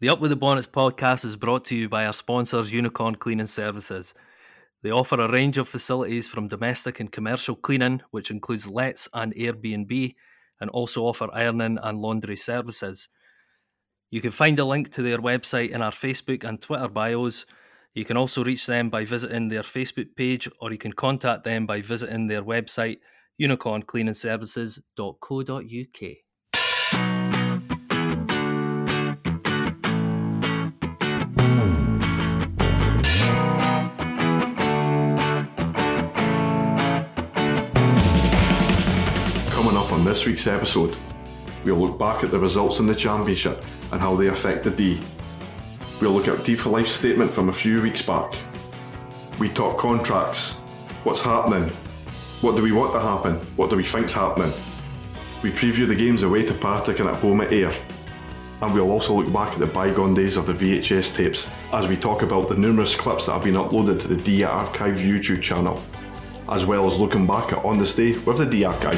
The Up With The Bonnets podcast is brought to you by our sponsors, Unicorn Cleaning Services. They offer a range of facilities from domestic and commercial cleaning, which includes lets and Airbnb, and also offer ironing and laundry services. You can find a link to their website in our Facebook and Twitter bios. You can also reach them by visiting their Facebook page, or you can contact them by visiting their website, unicorncleaningservices.co.uk. Coming up on this week's episode, we'll look back at the results in the Championship and how they affect the D. We'll look at D for Life statement from a few weeks back. We talk contracts, what's happening, what do we want to happen, what do we think's happening. We preview the games away to Partick and at home at Ayr. And we'll also look back at the bygone days of the VHS tapes as we talk about the numerous clips that have been uploaded to the D Archive YouTube channel, as well as looking back at On This Day with the D Archive.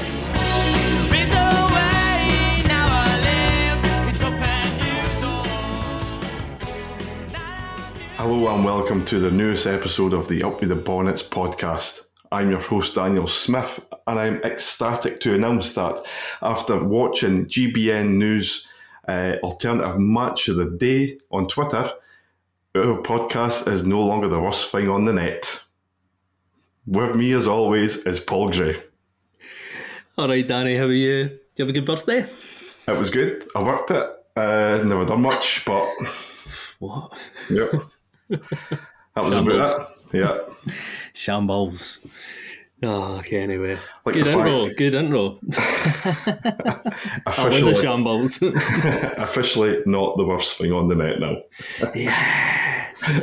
Hello and welcome to the newest episode of the Up With The Bonnets podcast. I'm your host Daniel Smith, and I'm ecstatic to announce that after watching GBN News Alternative Match of the Day on Twitter, our podcast is no longer the worst thing on the net. With me as always is Paul Gray. Alright Danny, how are you? Did you have a good birthday? It was good. I worked it. Never done much, but... What? Yep. That was Shambles. about it. Yeah. Shambles. Oh, okay, anyway. Like good the intro, fact- good intro. That was a Officially, shambles. officially not the worst thing on the net now. Yes!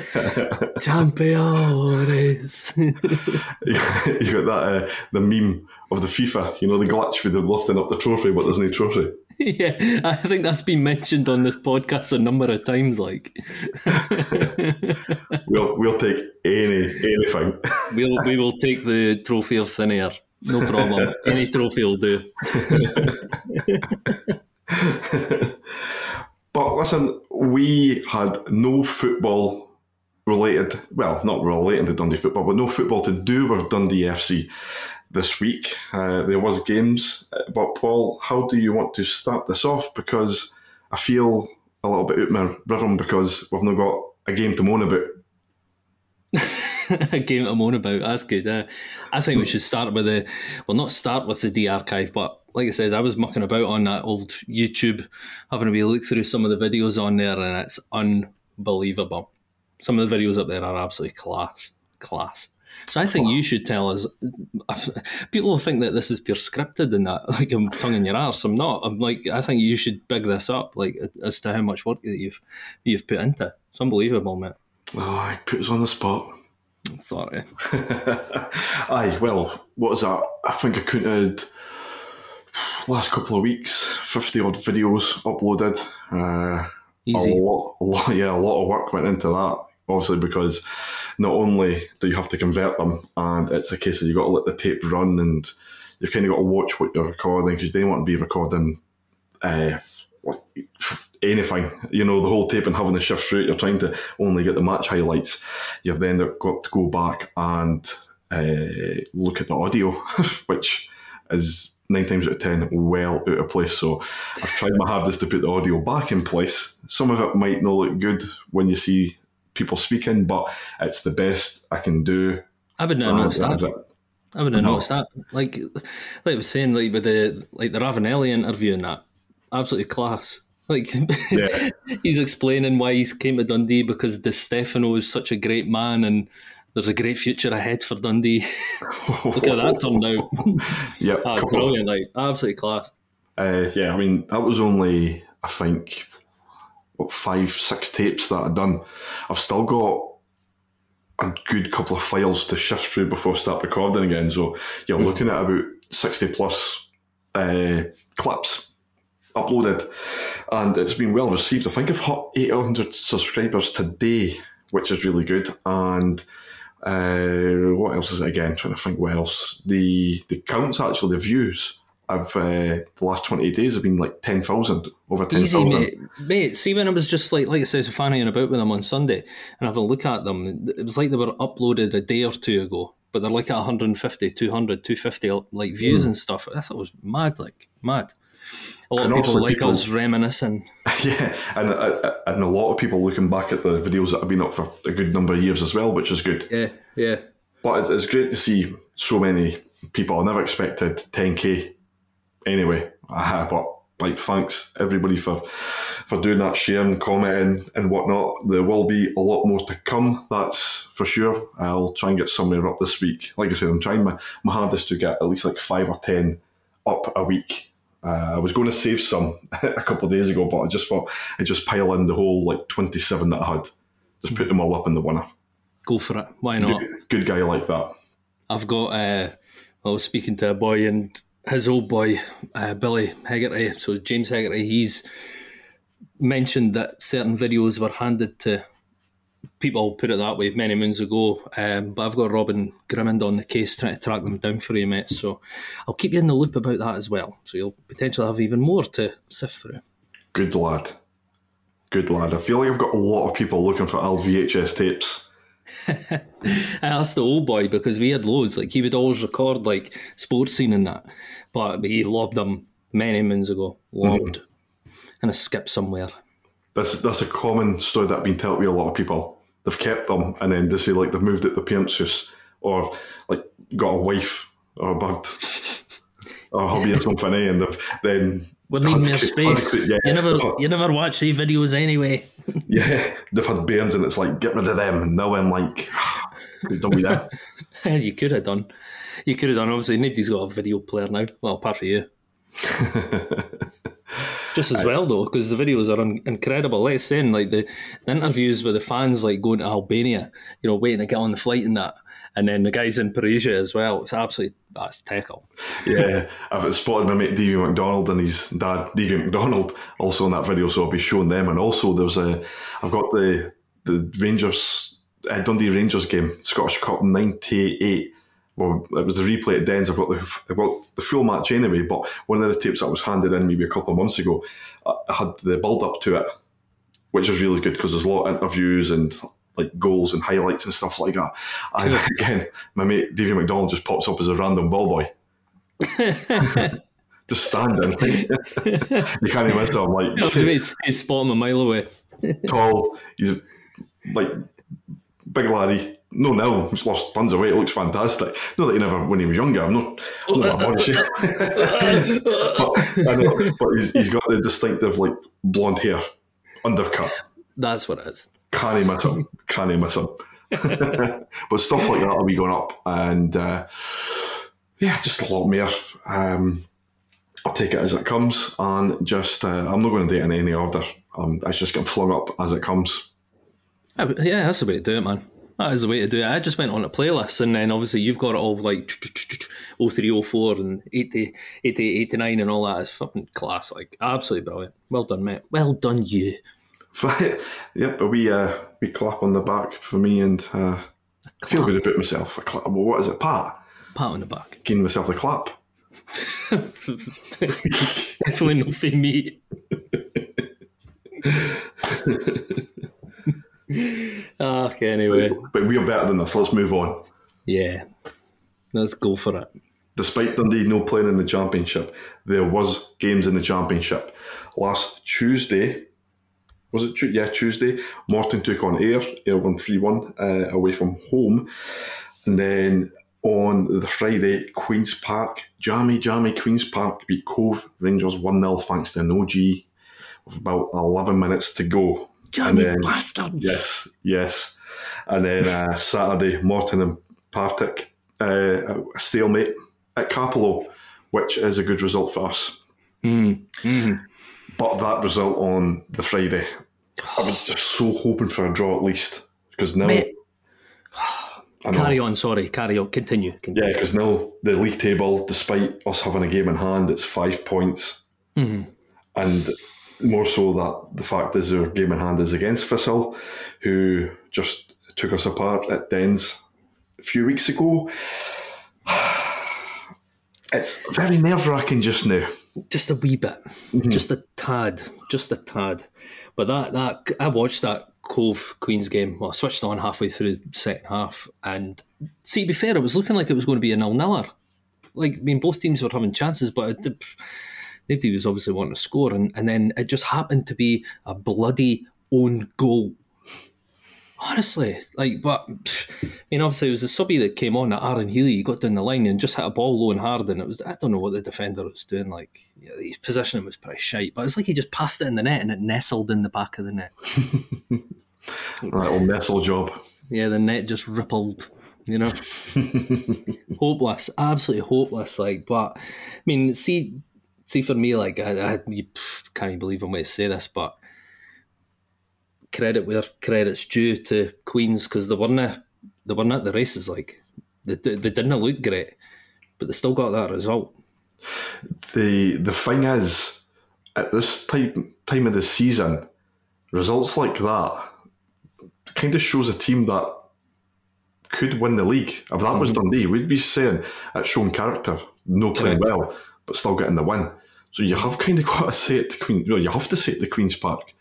Champions! You got that, the meme of the FIFA, you know, the glitch with them lifting up the trophy, but there's no trophy. Yeah, I think that's been mentioned on this podcast a number of times, like. We'll take anything. We will take the trophy of thin air. No problem. Any trophy will do. But listen, we had no football related, well, not related to Dundee football, but no football to do with Dundee FC this week. There was games, but Paul, how do you want to start this off? Because I feel a little bit out of my rhythm because we've not got a game to moan about. A game to moan about, that's good. I think we should start with not start with the D Archive, but like I said, I was mucking about on that old YouTube, having a wee look through some of the videos on there, and it's unbelievable. Some of the videos up there are absolutely class. So I think you should tell us. People will think that this is pure scripted and that, like I'm tongue in your arse. I'm not. I think you should big this up, like as to how much work that you've put into it. It's unbelievable, mate. Oh, he put us on the spot. Sorry. Aye, well, what was that? I think I counted last couple of weeks, 50 odd videos uploaded. Easy. A lot of work went into that. Obviously, because not only do you have to convert them, and it's a case of you got to let the tape run, and you've kind of got to watch what you're recording because you don't want to be recording anything, you know, the whole tape and having to shift through it. You're trying to only get the match highlights. You've then got to go back and look at the audio, which is 9 times out of 10 well out of place. So I've tried my hardest to put the audio back in place. Some of it might not look good when you see people speaking, but it's the best I can do. I wouldn't have noticed That's that. it. I wouldn't have noticed that. Like I was saying, like with the Ravanelli interview and that, absolutely class. Like Yeah. he's explaining why he's came to Dundee because Di Stefano is such a great man and there's a great future ahead for Dundee. Look how that turned out. Yeah, It's brilliant, like absolutely class. yeah, I mean, that was only, I think, 5-6 tapes that I'd done. I've still got a good couple of files to shift through before I start recording again. So you're looking at about 60 plus clips uploaded, and it's been well received. I think I've hit 800 subscribers today, which is really good. And what else is it again? I'm trying to think what else. The counts, actually, the views the last 28 days have been like 10,000, over 10,000. Easy, mate. See, when I was just like I said, fannying about with them on Sunday and having a look at them, it was like they were uploaded a day or two ago, but they're like at 150, 200, 250 like views and stuff. I thought it was mad, like mad. A lot of people us reminiscing. Yeah, and a lot of people looking back at the videos that have been up for a good number of years as well, which is good. Yeah. But it's great to see so many people. I never expected 10k anyway. But like, thanks everybody for doing that, sharing, commenting and whatnot. There will be a lot more to come, that's for sure. I'll try and get somewhere up this week. Like I said, I'm trying my hardest to get at least like 5 or 10 up a week. I was going to save some a couple of days ago, but I just thought I'd just pile in the whole like 27 that I had. Just put them all up in the winner. Go for it. Why not? Good guy like that. I've got, I was speaking to a boy and his old boy, Billy Hegarty, so James Hegarty, he's mentioned that certain videos were handed to people, put it that way, many moons ago. But I've got Robin Grimmond on the case trying to track them down for you, mate. So I'll keep you in the loop about that as well. So you'll potentially have even more to sift through. Good lad. I feel like I've got a lot of people looking for old VHS tapes. That's the old boy, because we had loads. Like, he would always record like sports scene and that, but he lobbed them many moons ago. And I skipped somewhere. That's a common story that's been told to a lot of people. They've kept them and then they say like they've moved it to parents' house, or like got a wife or a bird or a hubby or something, and they've then we're needing more space. You never watch these videos anyway. Yeah, they've had bairns and it's like, get rid of them. And now I'm like, don't be that. You could have done. Obviously, nobody's got a video player now. Well, apart from you. Just as well, though, because the videos are incredible. Like I was saying, like the interviews with the fans, like going to Albania, waiting to get on the flight and that. And then the guys in Perugia as well. It's absolutely, that's tackle. Yeah, I've spotted my mate Davey McDonald and his dad Davey McDonald also in that video, so I'll be showing them. And also I've got the Rangers, Dundee Rangers game, Scottish Cup 98. Well, it was the replay at Dens. I've got the full match anyway, but one of the tapes that was handed in maybe a couple of months ago, I had the build-up to it, which was really good because there's a lot of interviews and like goals and highlights and stuff like that. And again, my mate Davey McDonald just pops up as a random ball boy. Just standing. You can't miss him. Like, he's spot him a mile away. Tall. He's like big laddie. No, he's lost tons of weight. It looks fantastic. Not that he never, when he was younger, I'm not that body shape. but he's got the distinctive like blonde hair, undercut. That's what it is. Can't miss him. But stuff like that will be going up, and just a lot more. I'll take it as it comes, and just I'm not going to do it in any order. It's just getting flung up as it comes. Yeah, that's the way to do it, man. That is the way to do it. I just went on a playlist, and then obviously you've got it all like 03, 04 and 88, 89 and all that. It's fucking class. Like, absolutely brilliant. Well done, mate. Well done, you. Yep, we clap on the back for me, and I feel good about myself. What is it, pat? Pat on the back. Giving myself the clap. Definitely not for me. Okay, anyway. But we are better than this. Let's move on. Yeah, let's go for it. Despite Dundee no playing in the Championship, there was games in the Championship. Last Tuesday, was it? Tuesday, Morton took on Ayr won 3-1 away from home. And then on the Friday, Queen's Park, Jammy Queen's Park beat Cove Rangers 1-0 thanks to an OG with about 11 minutes to go. Jammy bastard. Yes. And then Saturday, Morton and Partick, a stalemate at Capello, which is a good result for us. Mm-hmm. But that result on the Friday, I was just so hoping for a draw at least. Because now... Carry on, continue. Yeah, because now the league table, despite us having a game in hand, it's 5 points. Mm-hmm. And more so that the fact is our game in hand is against Thistle, who just took us apart at Dens a few weeks ago. It's very nerve-wracking just now. Just a wee bit, just a tad. But that I watched that Cove Queen's game. Well, I switched on halfway through the second half, and see, to be fair, it was looking like it was going to be a 0-0. Like, I mean, both teams were having chances, but nobody was obviously wanting to score, and then it just happened to be a bloody own goal. Honestly, but I mean, obviously it was the subby that came on, that Aaron Healy. He got down the line and just hit a ball low and hard, and it was, I don't know what the defender was doing. Like, his positioning was pretty shite, but it's like he just passed it in the net and it nestled in the back of the net. Right, old nestle job. Yeah, the net just rippled. Hopeless, absolutely hopeless. But I mean, see for me, you can't believe I'm going to say this, but credit where credit's due to Queens, because they weren't at the races. They didn't look great, but they still got that result. The thing is, at this time of the season, results like that kind of shows a team that could win the league. If that was Dundee, we'd be saying it's shown character, no playing well, but still getting the win. So you have kind of got to say it to Queen. You have to say it to Queen's Park.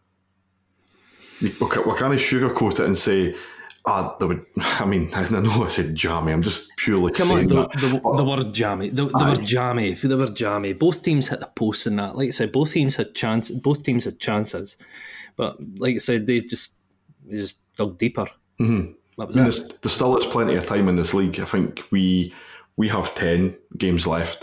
We can't sugarcoat it and say, they would. I mean, I know I said jammy. I'm just purely saying that. The word jammy. The word jammy. The word jammy. Both teams hit the post in that. Like I said, both teams had chances, but like I said, they just dug deeper. Mm-hmm. That was it. There still is plenty of time in this league. I think we have 10 games left,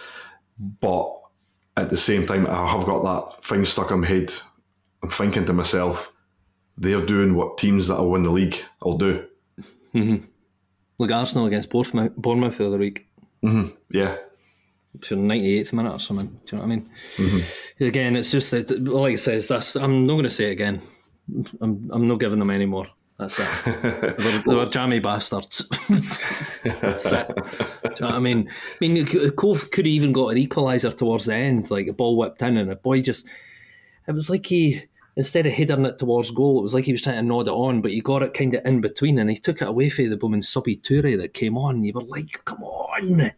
but at the same time, I have got that thing stuck in my head. I'm thinking to myself, they're doing what teams that will win the league will do. Mm-hmm. Like Arsenal against Bournemouth the other week. Mm-hmm. Yeah. For the 98th minute or something. Do you know what I mean? Mm-hmm. Again, it's just that, like it says, I'm not going to say it again. I'm not giving them any more. That's it. They were jammy bastards. That's it. Do you know what I mean? Cove could have even got an equaliser towards the end, like a ball whipped in, and a boy just... It was like he... Instead of heading it towards goal, it was like he was trying to nod it on, but he got it kind of in between, and he took it away from the woman Subby Toure that came on. You were like, come on!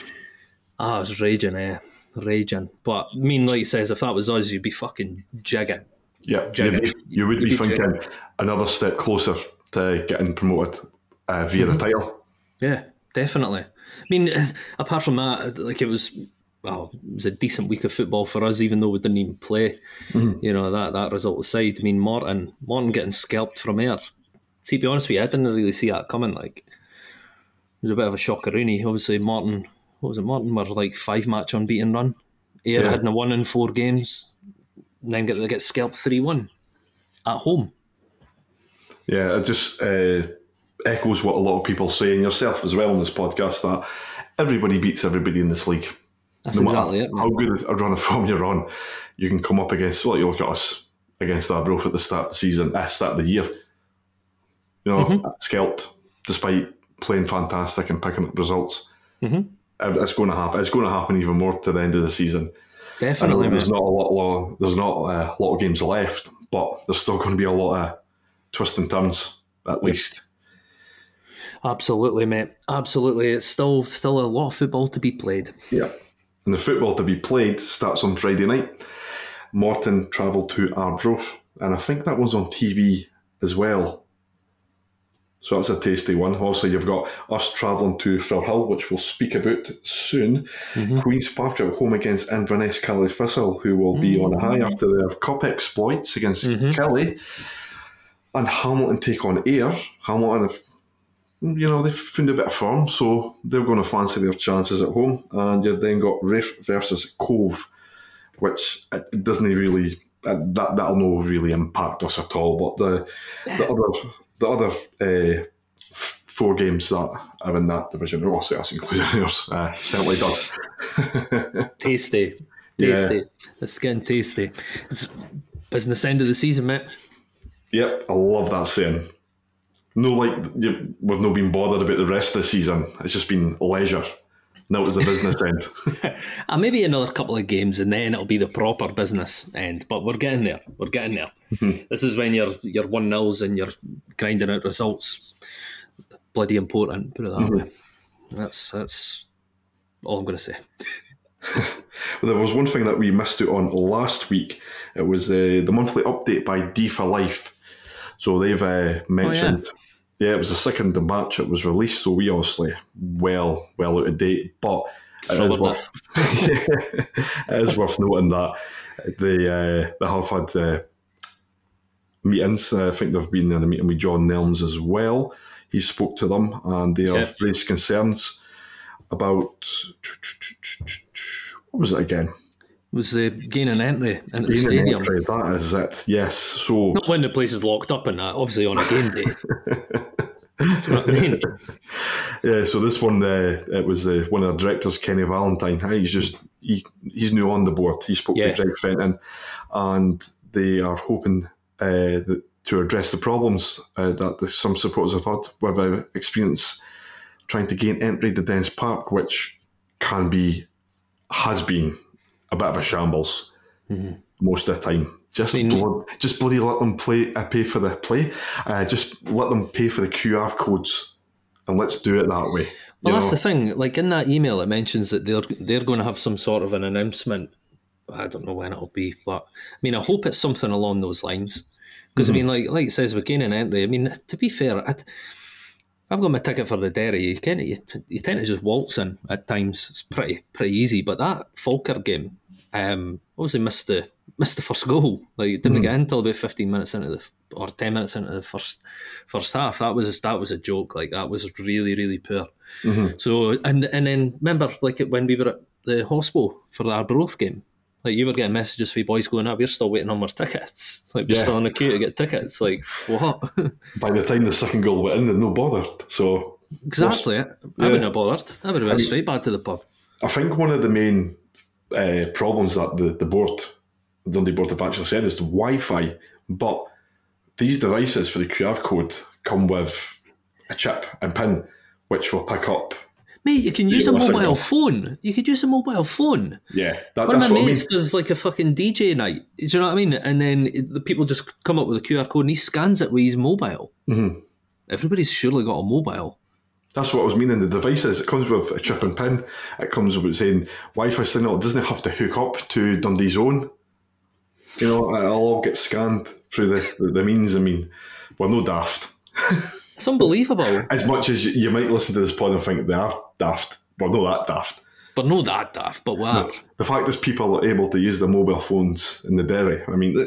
I was raging, raging. But, I mean, like he says, if that was us, you'd be fucking jigging. Yeah, you would be thinking jigging. Another step closer to getting promoted via the title. Yeah, definitely. I mean, apart from that, like it was a decent week of football for us, even though we didn't even play. Mm-hmm. You know, that result aside. I mean, Morton getting scalped from there. See, to be honest with you, I didn't really see that coming. Like, it was a bit of a shockeroonie. Obviously, Morton were like 5-match unbeaten run. Ayr hadn't won in 4 games, and then they get scalped 3-1 at home. Yeah, it just echoes what a lot of people say, and yourself as well on this podcast, that everybody beats everybody in this league. That's no exactly it. How good a run of form you're on, you can come up against. Well, you look at us against Arbroath at the start of the season, start of the year. You know, scalped despite playing fantastic and picking up results. Mm-hmm. It's going to happen. It's going to happen even more to the end of the season. Definitely, there's not a lot of games left, but there's still going to be a lot of twists and turns at least. Absolutely, mate. Absolutely, it's still a lot of football to be played. Yeah. And the football to be played starts on Friday night. Morton travel to Arbroath, and I think that was on TV as well. So that's a tasty one. Also, you've got us travelling to Firhill, which we'll speak about soon. Mm-hmm. Queen's Park at home against Inverness Kelly Thistle, who will be on a high after their cup exploits against Kelly. And Hamilton take on Ayr. Hamilton have... they've found a bit of form, so they're going to fancy their chances at home. And you've then got Rafe versus Cove, which it doesn't really... That'll not really impact us at all. But the other 4 games that are in that division, also us including yours, certainly does. Tasty. Yeah. It's getting tasty. It's business end of the season, mate. Yep, I love that saying. No, we've not been bothered about the rest of the season. It's just been leisure. Now it's the business end. Maybe another couple of games and then it'll be the proper business end. But we're getting there. Mm-hmm. This is when you're 1-0s and you're grinding out results. Bloody important, put it that way. That's All I'm going to say. Well, there was one thing that we missed out on last week. It was the monthly update by D for Life. So they've mentioned, it was the 2nd of March it was released, so we obviously well out of date, but it is worth noting that they have had meetings. I think they've been in a meeting with John Nelms as well. He spoke to them and they have raised concerns about, what was it again? Was the gaining entry into the stadium. Entry, that is it, yes. So not when the place is locked up and that, obviously on a game day. Do you know what I mean? Yeah, so this one, it was one of the directors, Kenny Valentine. He's new on the board. He spoke to Greg Fenton, and they are hoping to address the problems that some supporters have had with experience trying to gain entry to Dens Park, which has been a bit of a shambles most of the time. Just bloody let them pay for the play. Just let them pay for the QR codes, and let's do it that way. Well, that's the thing. Like in that email, it mentions that they're going to have some sort of an announcement. I don't know when it'll be, but I mean, I hope it's something along those lines. Because I mean, like it says, we're gaining entry. I mean, to be fair, I've got my ticket for the Derry. You tend to just waltz in at times. It's pretty easy. But that Falkirk game, obviously missed the first goal. Like it didn't get in until about 15 minutes into or 10 minutes into the first half. That was a joke. Like that was really, really poor. So and then remember, like when we were at the hospital for the Arbroath game, like you were getting messages for boys going, we're still waiting on our tickets. Like we're still in the queue to get tickets. Like what? By the time the second goal went in, they're no bothered. So exactly, I wouldn't have bothered. I would have went straight back to the pub. I think one of the main problems that the Dundee board have actually said is the Wi-Fi. But these devices for the QR code come with a chip and pin, which will pick up. Mate, you can use a mobile phone. You could use a mobile phone. Yeah, one of my mates does like a fucking DJ night. Do you know what I mean? And then the people just come up with a QR code and he scans it with his mobile. Everybody's surely got a mobile. That's what I was meaning. The devices, it comes with a chip and pin. It comes with saying Wi-Fi signal. It doesn't have to hook up to Dundee Zone. You know, it'll all get scanned through the means. I mean, we're no daft. It's unbelievable. As much as you might listen to this pod and think they are daft, we're not that daft. But no that daft, but what? No, the fact is people are able to use their mobile phones in the Derry. I mean...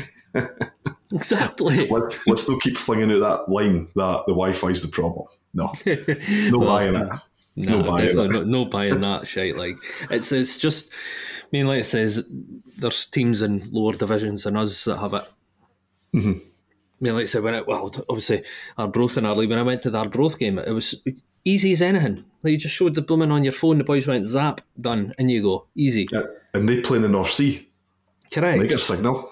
Exactly. Let's still keep flinging out that line that the Wi-Fi is the problem. No. No buying it. No buying it. No buying that shit. Like, it's just... I mean, like it says, there's teams in lower divisions than us that have it. I mean, like I said, obviously, Arbroath and Arley, when I went to the Arbroath game, it was easy as anything. Like, you just showed the blooming on your phone, the boys went zap, done, in you go. Easy. Yeah. And they play in the North Sea. Correct. And they get a signal.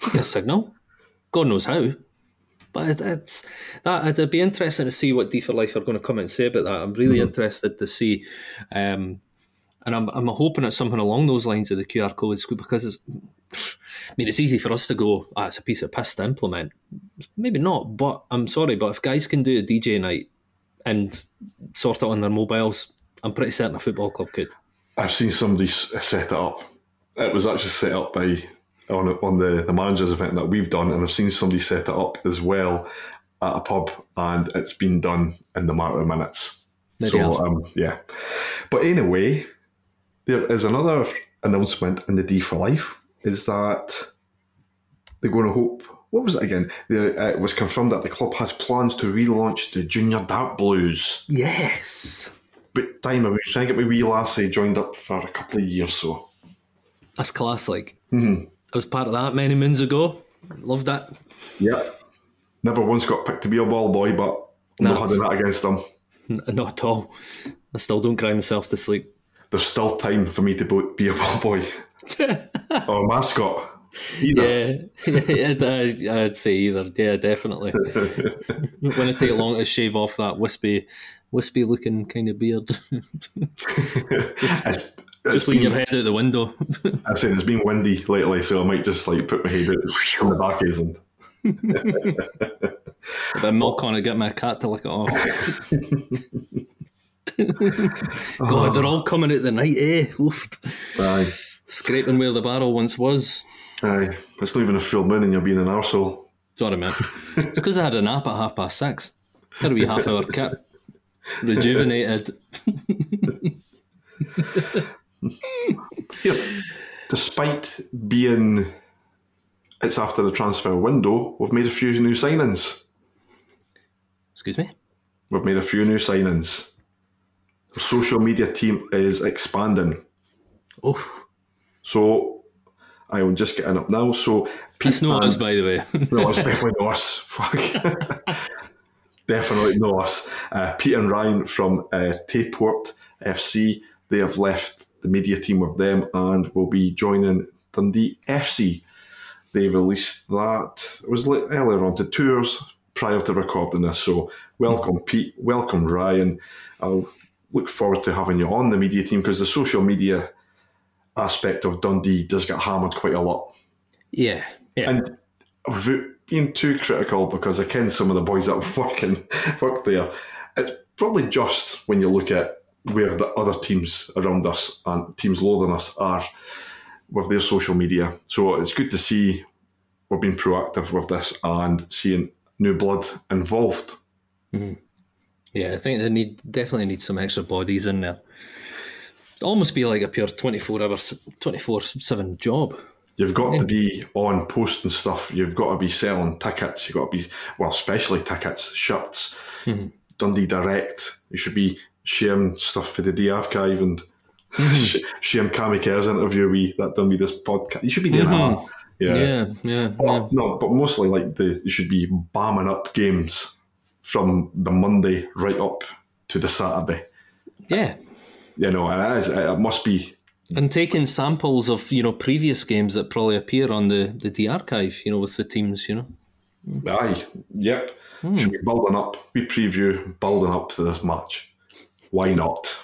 God knows how. But it'd be interesting to see what D for Life are going to come out and say about that. I'm really interested to see. And I'm hoping it's something along those lines of the QR codes, because it's easy for us to go, it's a piece of piss to implement. Maybe not, but I'm sorry, but if guys can do a DJ night and sort it on their mobiles, I'm pretty certain a football club could. I've seen somebody set it up. It was actually set up on the managers event that we've done, and I've seen somebody set it up as well at a pub, and it's been done in the matter of minutes. Yeah. But anyway, there is another announcement in the D for Life, is that they're going to hope... What was it again? It was confirmed that the club has plans to relaunch the Junior Dark Blues. Yes. But time, I've been trying to get my wee lassie joined up for a couple of years, so... That's class, like. I was part of that many moons ago. Loved that. Yeah. Never once got picked to be a ball boy, but I'm not having that against them. Not at all. I still don't cry myself to sleep. There's still time for me to be a ball boy. Or a mascot. Either. Yeah, I'd say either. Yeah, definitely. When it take long to shave off that wispy looking kind of beard. Just lean your head out the window. I said it's been windy lately, so I might just like put my head out on the back end. A bit of milk on it, get my cat to lick it off. God, they're all coming out the night, eh? Oof. Aye. Scraping where the barrel once was. Aye. It's not even a full moon and you're being an arsehole. Sorry, man. It's because I had a nap at 6:30. Had a wee half-hour kit. Rejuvenated. Yeah. Despite being it's after the transfer window, we've made a few new signings. Excuse me? We've made a few new signings. The social media team is expanding. Oh. So I will just get in up now. So It's not us, by the way. No, it's definitely not us. Fuck. Definitely not us. Pete and Ryan from Tayport FC, they have left the media team with them and will be joining Dundee FC. They released that, it was earlier on, to 2 hours prior to recording this. So welcome Pete, welcome Ryan. I'll look forward to having you on the media team because the social media aspect of Dundee does get hammered quite a lot. Yeah. And without being too critical, because I ken some of the boys that work there, it's probably just when you look at where the other teams around us and teams lower than us are with their social media. So it's good to see we're being proactive with this and seeing new blood involved. Mm-hmm. Yeah, I think they definitely need some extra bodies in there. It'll almost be like a pure 24/7 job. You've got to be on posting stuff. You've got to be selling tickets. You've got to be, well, especially tickets, shirts, Dundee Direct. You should be sharing stuff for the D Archive and sharing Cammy Kerr's interview that done with this podcast. You should be doing that. Yeah. No, but mostly like you should be bamming up games from the Monday right up to the Saturday. Yeah. You know, and it must be. And taking samples of, previous games that probably appear on the D Archive, with the teams, Aye, yep. Should be building up. We preview building up to this match. Why not?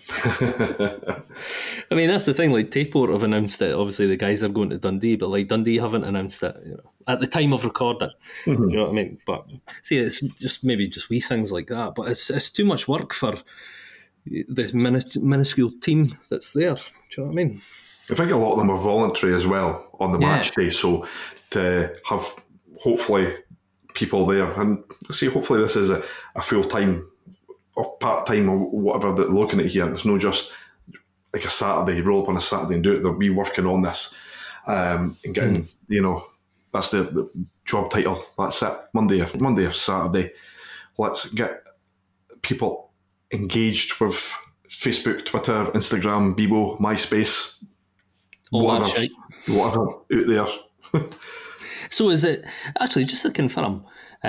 I mean, that's the thing. Like Tayport have announced it. Obviously, the guys are going to Dundee, but like Dundee haven't announced it at the time of recording. You know what I mean? But see, it's just maybe wee things like that. But it's too much work for the minuscule team that's there. Do you know what I mean? I think a lot of them are voluntary as well on the match day. So to have hopefully people there, and see, hopefully this is a full-time or part-time or whatever that they're looking at here. It's not just like a Saturday, roll up on a Saturday and do it. They'll be working on this and getting, that's the job title. That's it. Monday or Saturday. Let's get people engaged with Facebook, Twitter, Instagram, Bebo, MySpace, whatever out there. So is it, actually, just to confirm,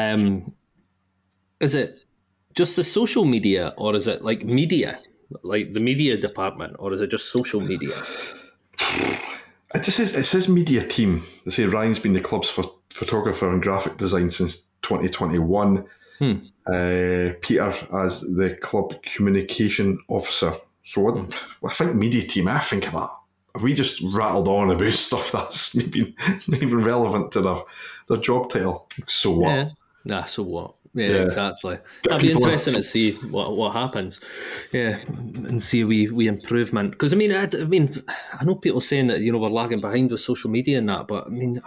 is it just the social media or is it like media, like the media department, or is it just social media? It says media team. They say Ryan's been the club's photographer and graphic design since 2021. Peter as the club communication officer. So I think media team, I think of that. Have we just rattled on about stuff that's maybe not even relevant to their job title? So what? Yeah, so what? Yeah, exactly. That'd be interesting to see what happens. Yeah, and see we improvement. Because I mean, I know people saying that we're lagging behind with social media and that, but I mean,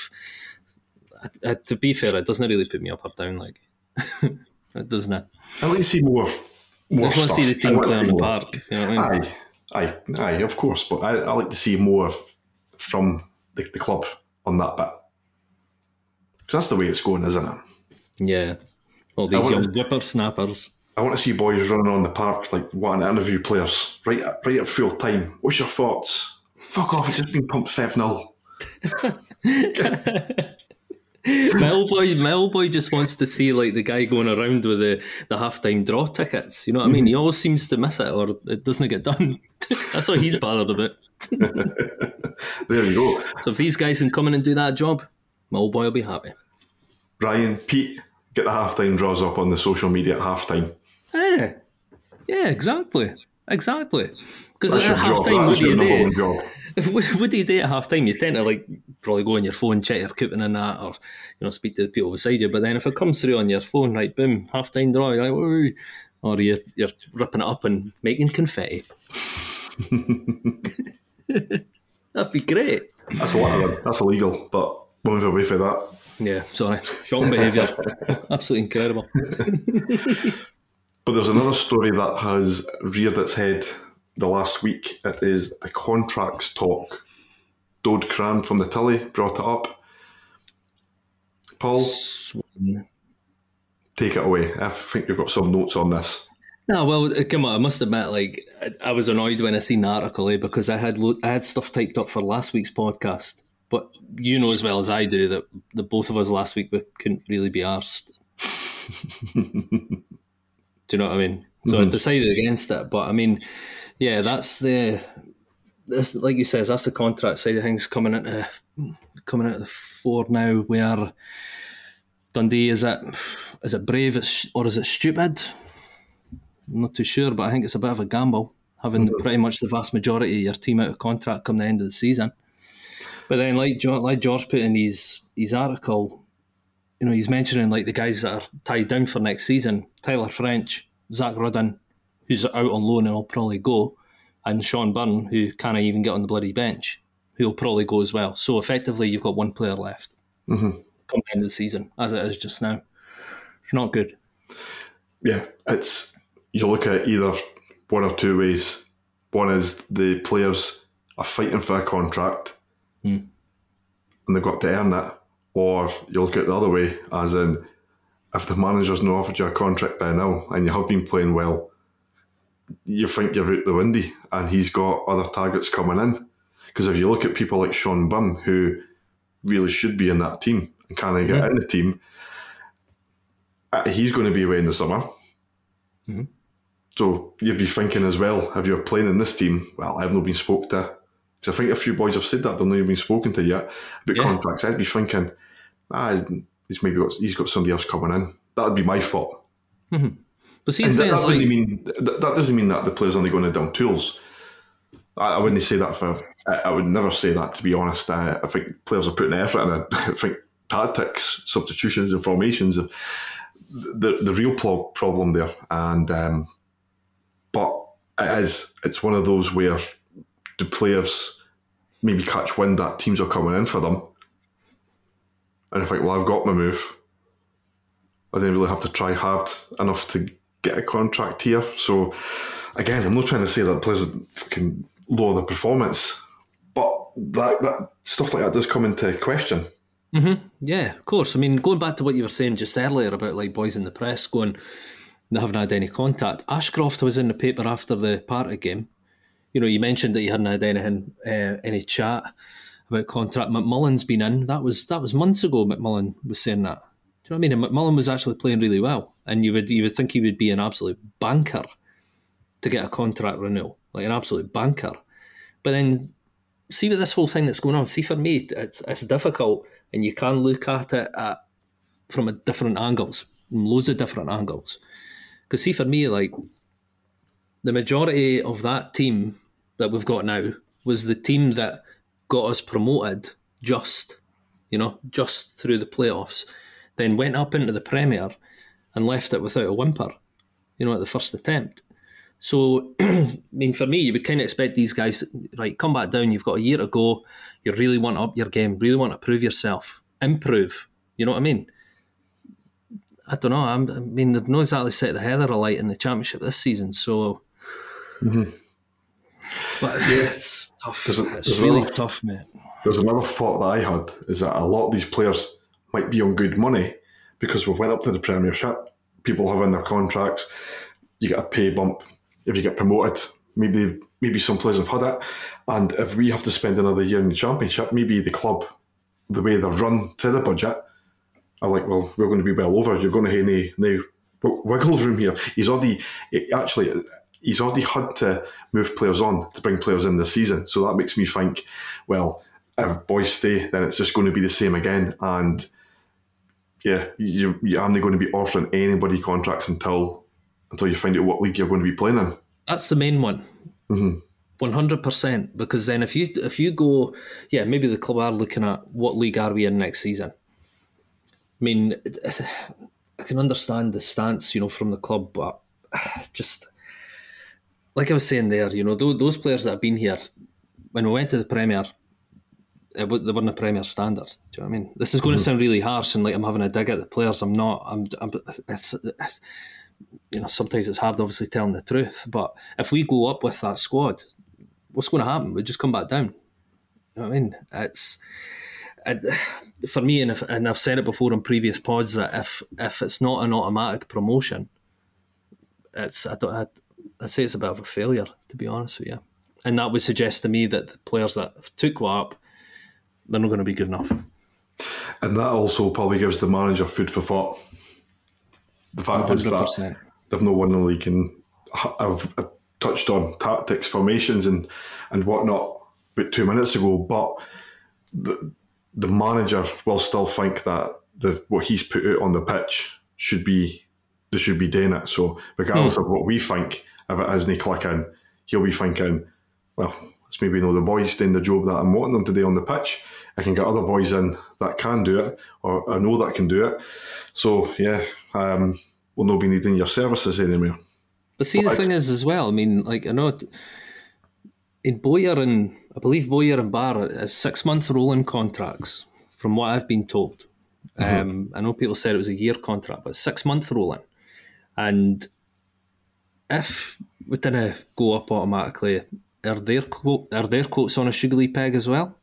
to be fair, it doesn't really put me up or down. Like it doesn't. I like to see more. I just want to see the team play on the park. You know what I mean? Aye, of course. But I like to see more from the club on that bit. Because that's the way it's going, isn't it? Yeah. All these young whippersnappers. I want to see boys running on the park like wanting to interview players right at full time. What's your thoughts? Fuck off, it's just been pumped 5-0. My old boy just wants to see like the guy going around with the halftime draw tickets. You know what I mean? He always seems to miss it or it doesn't get done. That's what he's bothered about. There you go. So if these guys can come in and do that job, my old boy will be happy. Ryan, Pete, get the halftime draws up on the social media at halftime. Yeah, exactly. Because at halftime, what do you do at halftime? You tend to like probably go on your phone, check your coupon and that, or speak to the people beside you. But then if it comes through on your phone, right, boom, halftime draw, you're like, or you're ripping it up and making confetti. That'd be great. That's illegal, but we'll move away from that. Yeah, sorry. Shocking behaviour. Absolutely incredible. But there's another story that has reared its head the last week. It is the contracts talk. Dode Cran from the Tilly brought it up. Paul, take it away. I think you've got some notes on this. No, well, come on, I must admit, like, I was annoyed when I seen the article, because I had stuff typed up for last week's podcast. But you know as well as I do that the both of us last week, we couldn't really be arsed. Do you know what I mean? So I decided against it. But I mean, yeah, that's like you says, that's the contract side of things coming into the fore now. Where Dundee is it brave or is it stupid? I'm not too sure, but I think it's a bit of a gamble having pretty much the vast majority of your team out of contract come the end of the season. But then, like George put in his article, you know, he's mentioning like the guys that are tied down for next season: Tyler French, Zach Rudden, who's out on loan and will probably go, and Sean Byrne, who can't even get on the bloody bench, who'll probably go as well. So effectively, you've got one player left come the end of the season, as it is just now. It's not good. Yeah, you look at either one or two ways. One is the players are fighting for a contract and they've got to earn it, or you look at the other way, as in if the manager's not offered you a contract by now and you have been playing well, you think you're out the windy and he's got other targets coming in. Because if you look at people like Sean Byrne, who really should be in that team and can't get in the team, he's going to be away in the summer. So you'd be thinking as well, if you're playing in this team, well, I've not been spoke to. Because I think a few boys have said that they've not even been spoken to yet about contracts. I'd be thinking, he's got somebody else coming in. That would be my thought. But see, that doesn't mean that the players only going to down tools. I wouldn't say that I would never say that, to be honest. I think players are putting effort in it. I think tactics, substitutions and formations are the real problem there. And but it's one of those where the players maybe catch wind that teams are coming in for them, and I think, well, I've got my move. I didn't really have to try hard enough to get a contract here. So again, I'm not trying to say that players can lower the performance, but that stuff like that does come into question. Yeah, of course. I mean, going back to what you were saying just earlier about like boys in the press going, they haven't had any contact. Ashcroft was in the paper after the Partick game. You know, you mentioned that you hadn't had any chat about contract. McMullen's been in. That was months ago. McMullen was saying that. Do you know what I mean? And McMullen was actually playing really well, and you would think he would be an absolute banker to get a contract renewal, like an absolute banker. But then see what this whole thing that's going on. See, for me, it's difficult, and you can look at it from different angles, loads of different angles. Because see, for me, like the majority of that team that we've got now was the team that got us promoted just through the playoffs, then went up into the Premier and left it without a whimper, at the first attempt. So, I mean, for me, you would kind of expect these guys, right, come back down, you've got a year to go, you really want to up your game, really want to prove yourself, improve, you know what I mean? I don't know, they've not exactly set the heather alight in the Championship this season, so... But yeah, it's tough. It's really tough, mate. There's another thought that I had, is that a lot of these players might be on good money because we've went up to the Premiership, people have in their contracts, you get a pay bump if you get promoted. Maybe some players have had it, and if we have to spend another year in the Championship, maybe the club, the way they're run to the budget, are like, well, we're going to be well over. You're going to have no wiggle room here. He's already had to move players on to bring players in this season. So that makes me think, well, if boys stay, then it's just going to be the same again. And yeah, you aren't going to be offering anybody contracts until you find out what league you're going to be playing in. That's the main one. 100%. Because then if you go, yeah, maybe the club are looking at what league are we in next season. I mean, I can understand the stance, from the club, but just like I was saying there, those players that have been here, when we went to the Premier, they weren't a Premier standard. Do you know what I mean? This is going to sound really harsh and like I'm having a dig at the players. I'm not. It's sometimes it's hard, obviously, telling the truth. But if we go up with that squad, what's going to happen? We just come back down. You know what I mean? For me, and I've said it before in previous pods, that if it's not an automatic promotion, I'd say it's a bit of a failure, to be honest with you. And that would suggest to me that the players that took up, they're not going to be good enough. And that also probably gives the manager food for thought. The fact 100%. Is that they've not won the league, and I've touched on tactics, formations and whatnot about 2 minutes ago, but the manager will still think that what he's put out on the pitch they should be doing it. So regardless of what we think, if it isn't clicking, he'll be thinking, well, it's maybe the boys doing the job that I'm wanting them to do on the pitch. I can get other boys in that can do it, or I know that can do it. So yeah, we'll not be needing your services anymore. But see, the thing is as well, I mean, like, I know in Bowyer and I believe Bowyer and Barr is 6-month rolling contracts, from what I've been told. I know people said it was a year contract, but 6-month rolling. And if we didn't go up automatically, are their quotes on a sugarly peg as well?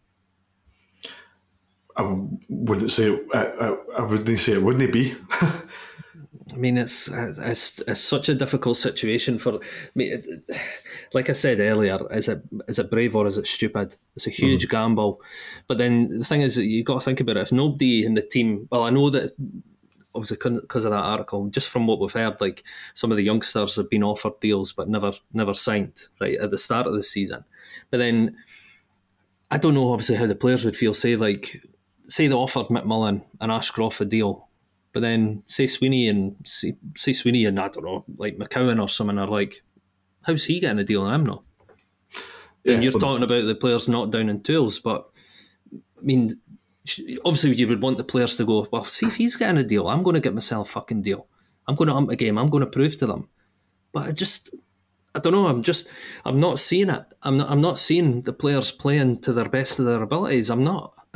I wouldn't say it wouldn't be. I mean, it's such a difficult situation for me. Like I said earlier, is it brave or is it stupid? It's a huge gamble. But then the thing is, you've got to think about it. If nobody in the team, well, I know that obviously because of that article, just from what we've heard, like some of the youngsters have been offered deals but never signed right at the start of the season. But then I don't know obviously how the players would feel. Say they offered McMillan and Ashcroft a deal, but then say Sweeney and I don't know, like McCowan or someone are like, how's he getting a deal and I'm not? Yeah, and you're talking about the players not down in tools, but I mean, obviously you would want the players to go, well, see if he's getting a deal, I'm going to get myself a fucking deal. I'm going to ump a game. I'm going to prove to them. But I don't know. I'm not seeing it. I'm not seeing the players playing to their best of their abilities. I'm not. I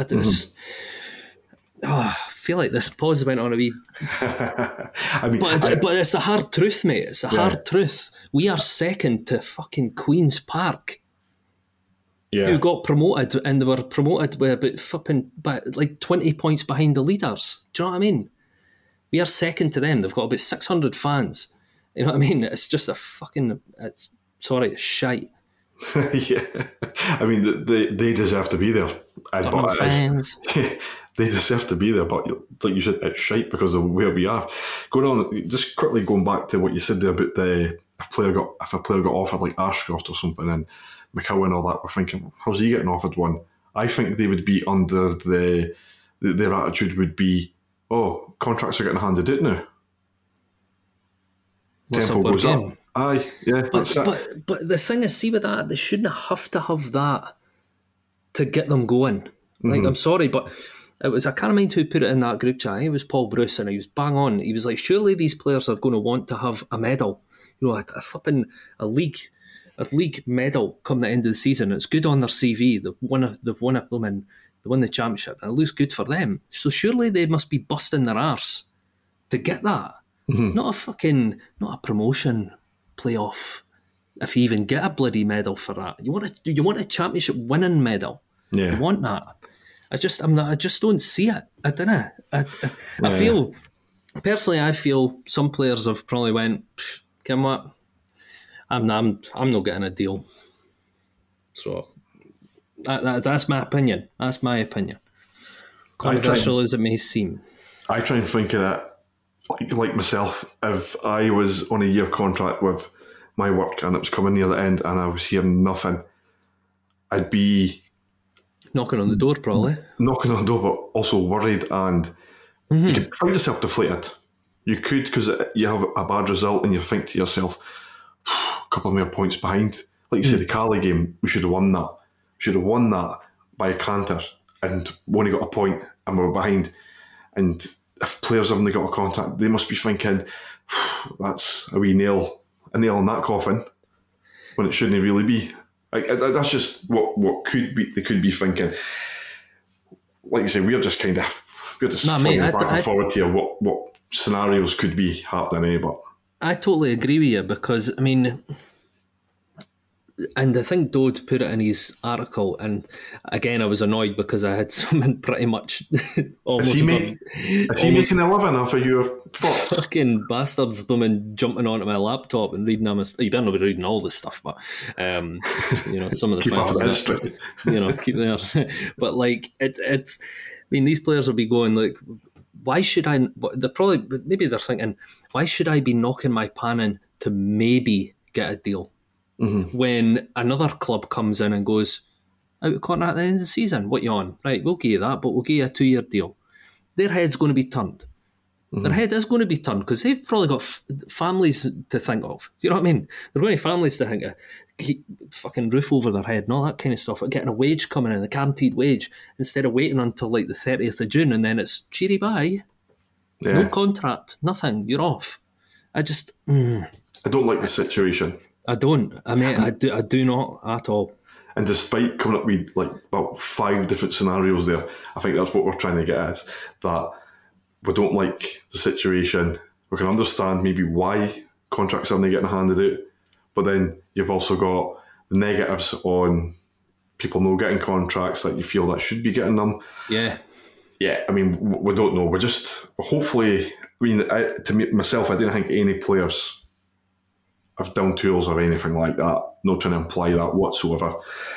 feel like this pause went on a wee. I mean, but it's a hard truth, mate. It's a hard truth. We are second to fucking Queen's Park. Yeah. Who got promoted, and they were promoted with about like 20 points behind the leaders. Do you know what I mean? We are second to them. They've got about 600 fans. You know what I mean? It's just it's shite. Yeah. I mean, they deserve to be there. Fans. They deserve to be there, but like you said, it's shite because of where we are. Just quickly going back to what you said there about if a player got offered like Ashcroft or something, and McCowan and all that, we're thinking, how's he getting offered one? I think they would be under their attitude would be, oh, contracts are getting handed out now. Tempo goes up. Aye, yeah. But the thing is, see with that, they shouldn't have to have that to get them going. Like, I'm sorry, but it was, I can't remember who put it in that group chat. I think it was Paul Bruce, and he was bang on. He was like, surely these players are going to want to have a medal. You know, a league medal come the end of the season. It's good on their CV. They've won the championship, and it looks good for them. So surely they must be busting their arse to get that. Not a promotion playoff. If you even get a bloody medal for that, you want a championship winning medal. Yeah, you want that. I just don't see it. I don't know. I feel personally. I feel some players have probably went, come what? I'm not getting a deal. So that's my opinion. That's my opinion. Controversial as it may seem. I try and think of it like myself. If I was on a year contract with my work and it was coming near the end and I was hearing nothing, I'd be knocking on the door, probably. Knocking on the door, but also worried, and you could find yourself deflated. You could, because you have a bad result and you think to yourself, a couple of more points behind. Like you said, the Cali game, we should have won that. We should have won that by a canter, and we only got a point and we were behind. And if players haven't got a contact, they must be thinking, that's a wee nail a nail in that coffin when it shouldn't really be. That's just what could be. They could be thinking. Like you say, we're just floating back and forward here what scenarios could be happening. But I totally agree with you because, I mean, and I think Dode put it in his article, and again, I was annoyed because I had something pretty much almost... Is he making a living off of your thoughts? Fucking bastards jumping onto my laptop and reading them. You better not be reading all this stuff, but, some of the fans... keep there. But, like, it's... I mean, these players will be going, like, why should I... Maybe they're thinking, why should I be knocking my pan in to maybe get a deal? Mm-hmm. When another club comes in and goes, out of contract at the end of the season, what you on? Right, we'll give you that, but we'll give you a 2-year deal. Their head's going to be turned. Mm-hmm. Their head is going to be turned because they've probably got families to think of. You know what I mean? They're going to have families to think of. Keep fucking roof over their head and all that kind of stuff. Getting a wage coming in, a guaranteed wage, instead of waiting until like the 30th of June and then it's cheery bye. Yeah. No contract, nothing, you're off. I don't like the situation. I don't. I mean, I do not at all. And despite coming up with like about 5 different scenarios there, I think that's what we're trying to get at, is that we don't like the situation. We can understand maybe why contracts aren't getting handed out, but then you've also got the negatives on people not getting contracts that you feel that should be getting them. Yeah. Yeah, I mean, we don't know. We're just, hopefully, to me, myself, I didn't think any players have down tools or anything like that. Not trying to imply that whatsoever.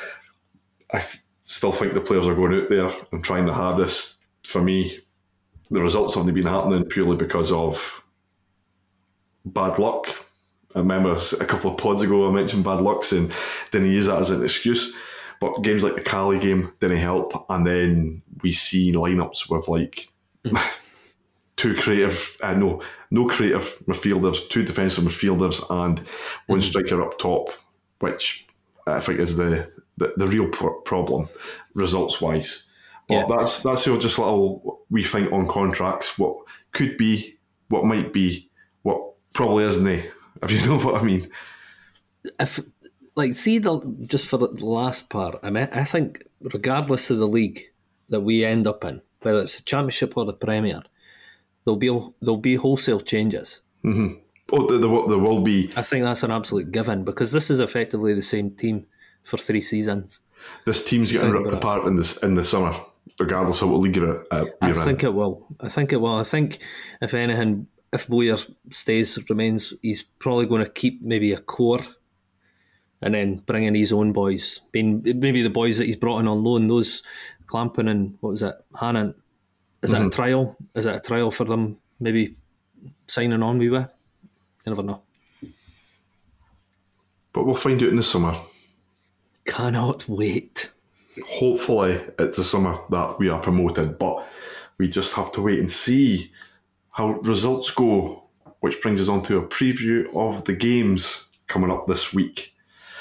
I still think the players are going out there and trying to have this. For me, the results haven't been happening purely because of bad luck. I remember a couple of pods ago I mentioned bad luck and didn't use that as an excuse. But games like the Cali game didn't help, and then we see lineups with like no creative midfielders, 2 defensive midfielders, and 1 striker up top, which I think is the real problem results wise. But that's just little we think on contracts, what could be, what might be, what probably isn't. If you know what I mean. Just for the last part, I mean, I think regardless of the league that we end up in, whether it's the Championship or the Premier, there'll be wholesale changes. Mm-hmm. Oh, there will be. I think that's an absolute given because this is effectively the same team for 3 seasons. This team's getting ripped apart in the summer, regardless of what league we're in. I think it will. I think if anything, if Boyer remains, he's probably going to keep maybe a core. And then bring in his own boys, being maybe the boys that he's brought in on loan, those Clampin and what was it, Hannon. Is that a trial? Is it a trial for them? Maybe signing on with? You never know. But we'll find out in the summer. Cannot wait. Hopefully, it's the summer that we are promoted, but we just have to wait and see how results go. Which brings us on to a preview of the games coming up this week.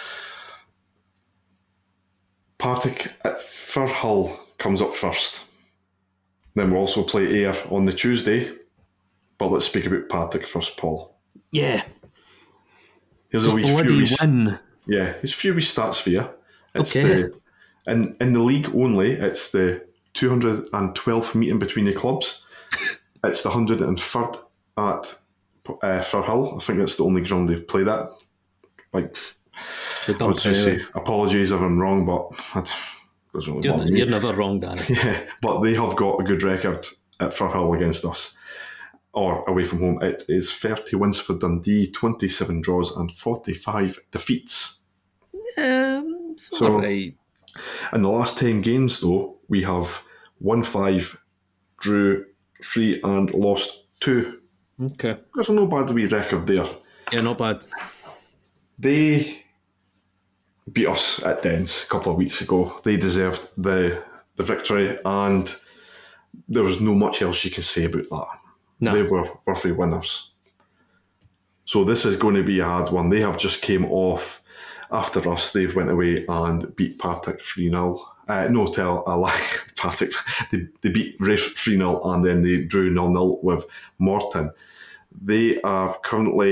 Partick at Firhill comes up first. Then we'll also play Ayr on the Tuesday. But let's speak about Partick first, Paul. Yeah. Here's a bloody win. Yeah, there's a few wee stats for you. It's in the league only, it's the 212th meeting between the clubs. It's the 103rd at Firhill. I think that's the only ground they've played at. I would just say apologies if I'm wrong, but you're never wrong, Danny. Yeah, but they have got a good record at Firhill against us, or away from home. It is 30 wins for Dundee, 27 draws and 45 defeats. So right. In the last 10 games, though, we have won 5, drew 3 and lost 2. Okay. There's no bad wee record there. Yeah, not bad. They beat us at Dens a couple of weeks ago. They deserved the victory, and there was no much else you can say about that. No. They were worthy winners. So this is going to be a hard one. They have just came off after us. They've went away and beat Partick 3-0. No, tell a lie. Partick. They beat Rafe 3-0 and then they drew 0-0 with Morton. They are currently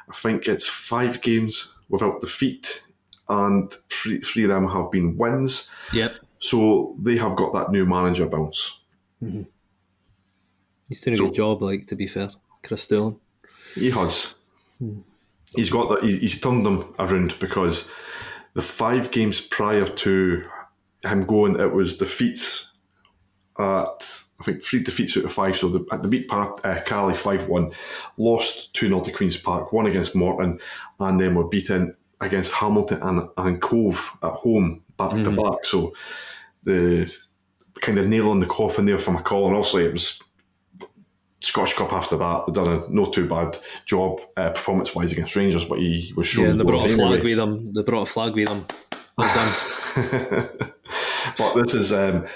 I think it's 5 games without defeat, and three of them have been wins. Yep. So they have got that new manager bounce. Mm-hmm. He's doing a good job, to be fair, Chris Doolan. He has. He's got that. He's turned them around, because the 5 games prior to him going, it was defeats at, I think, 3 defeats out of 5. So they beat Cali 5-1, lost 2-0 to Queen's Park, 1 against Morton, and then were beaten against Hamilton and Cove at home back to back. So the kind of nail in the coffin there for McCall, and obviously it was Scottish Cup after that. They've done a not too bad job performance-wise against Rangers, but he was shown. Yeah, and they brought a flag with them. They brought a flag with them. Well done. But this is...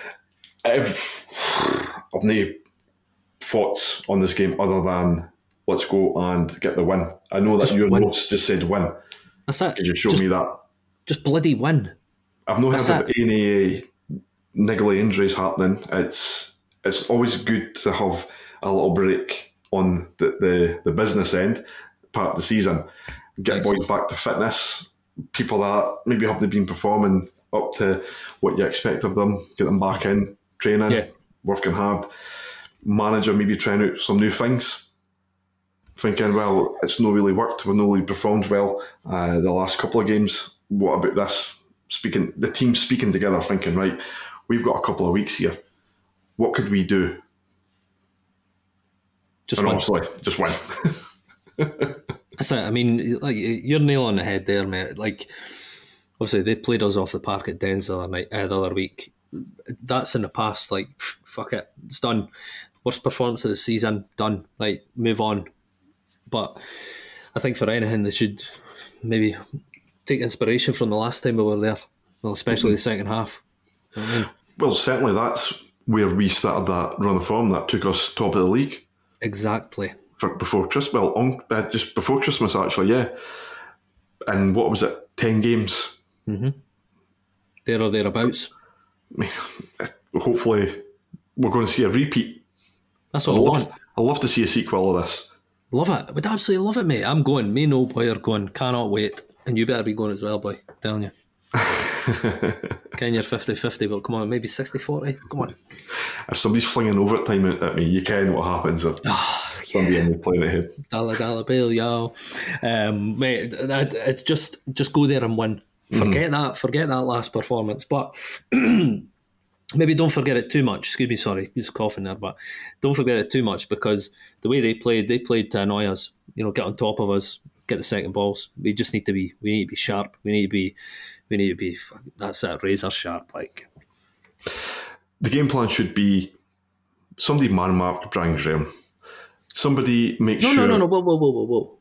I've no thoughts on this game other than let's go and get the win. I know that your notes just said win. That's it. Could you show me that? Just bloody win. I've not heard of any niggly injuries happening. It's always good to have a little break on the business end, part of the season. Get boys back to fitness. People that maybe haven't been performing up to what you expect of them, get them back in, training, working hard. Manager maybe trying out some new things. Thinking, well, it's not really worked. We've not really performed well the last couple of games. What about this? The team speaking together, thinking, right, we've got a couple of weeks here. What could we do? Just win. That's it. I mean, you're nail on the head there, mate. Obviously, they played us off the park at Dens the other week. That's in the past. Fuck it, it's done. Worst performance of the season, done. Right, move on. But I think for anything, they should maybe take inspiration from the last time we were there, especially the second half. You know what I mean? Well, certainly that's where we started that run of form that took us top of the league. Exactly. Before Christmas, just before Christmas, actually, yeah. And what was it, 10 games? Mm-hmm. There or thereabouts. I mean, hopefully we're going to see a repeat. That's what I want. I'd love to see a sequel of this. Love it. I would absolutely love it, mate. I'm going. Me and old boy are going. Cannot wait. And you better be going as well, boy. I'm telling you. Ken, you're 50-50, but come on, maybe 60-40. Come on. If somebody's flinging overtime at me, you ken what happens if somebody in the playing ahead. Dollar bill, yo. Mate, it's just go there and win. Forget that last performance. But maybe don't forget it too much. Excuse me, sorry, just coughing there, but don't forget it too much, because the way they played to annoy us. Get on top of us, get the second balls. We just need to be sharp. We need to be. That's it, razor sharp. The game plan should be somebody man mark Brian Graham. Somebody make sure. No. Whoa.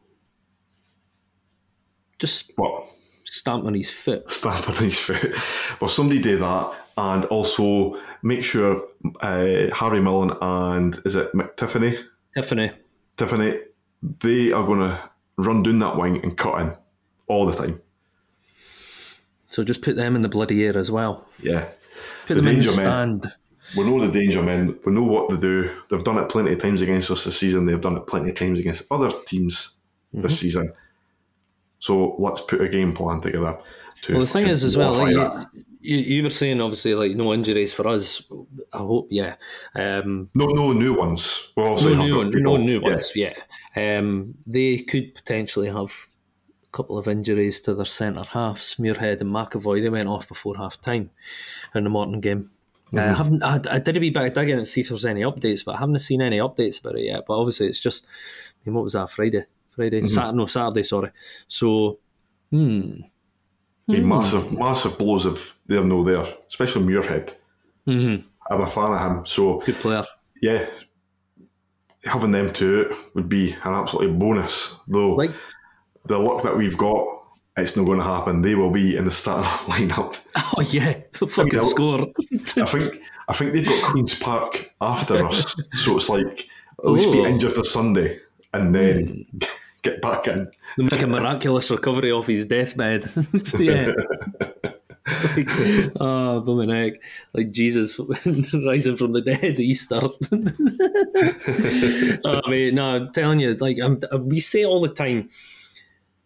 Just what? Stamp on his foot. Well, somebody do that, and also make sure Harry Millen and is it McTiffany? Tiffany. They are going to run down that wing and cut in all the time. So just put them in the bloody air as well. Yeah. Put them in the stand. We know the danger men. We know what they do. They've done it plenty of times against us this season. They've done it plenty of times against other teams this season. So let's put a game plan together. Well, the thing is as well, you were saying obviously no injuries for us. I hope, yeah. No new ones. Well, no new ones. Yeah. They could potentially have a couple of injuries to their centre halves, Muirhead and McAvoy. They went off before half time in the Morton game. I did a wee bit of digging and see if there's any updates, but I haven't seen any updates about it yet. But obviously, it's just, what was that? Saturday. Sorry. So, massive blows of there, especially Muirhead. I'm a fan of him. So good player. Yeah, having them two would be an absolute bonus. Though the luck that we've got, it's not going to happen. They will be in the starting lineup. Oh yeah, fucking score. I think they've got Queen's Park after us, so it's like at least be injured a Sunday and then get back in. They make a miraculous recovery off his deathbed. Yeah. Blooming egg. Like Jesus rising from the dead, Easter. Mate, no, I'm telling you, we say all the time,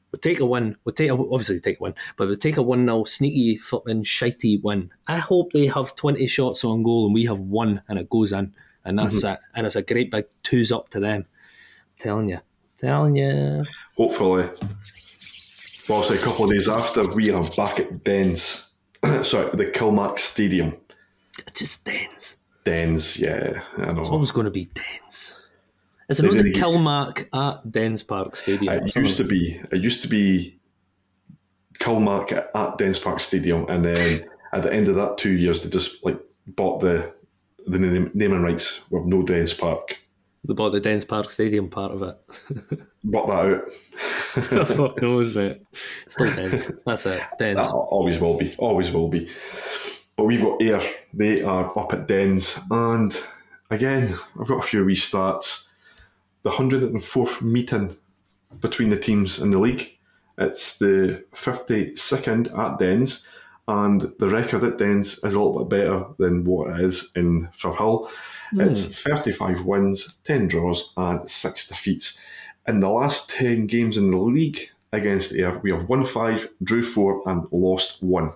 We'll take a win. Obviously take a win, but we'll take a 1-0 sneaky, flipping, shitey win. I hope they have 20 shots on goal and we have one and it goes in. And that's it. And it's a great big 2s up to them. Telling you. Hopefully. Well, a couple of days after, we are back at Dens. Sorry, the Kilmarnock Stadium. Just Dens. Dens, yeah, I know. It's always going to be Dens. Is it not the Kilmarnock at Dens Park Stadium? It used to be Kilmarnock at Dens Park Stadium, and then at the end of that 2 years, they just bought the naming rights with no Dens Park. They bought the Dens Park Stadium part of it. Bought that out. Fuck knows, mate. Still Dens. That's it. Dens. That always will be. Always will be. But we've got Ayr. They are up at Dens. And again, I've got a few wee stats. The 104th meeting between the teams in the league. It's the 52nd at Dens. And the record at Dens is a little bit better than what it is in Firhill. It's 35 wins, 10 draws, and 6 defeats. In the last 10 games in the league against Ayr, we have won 5, drew 4, and lost 1.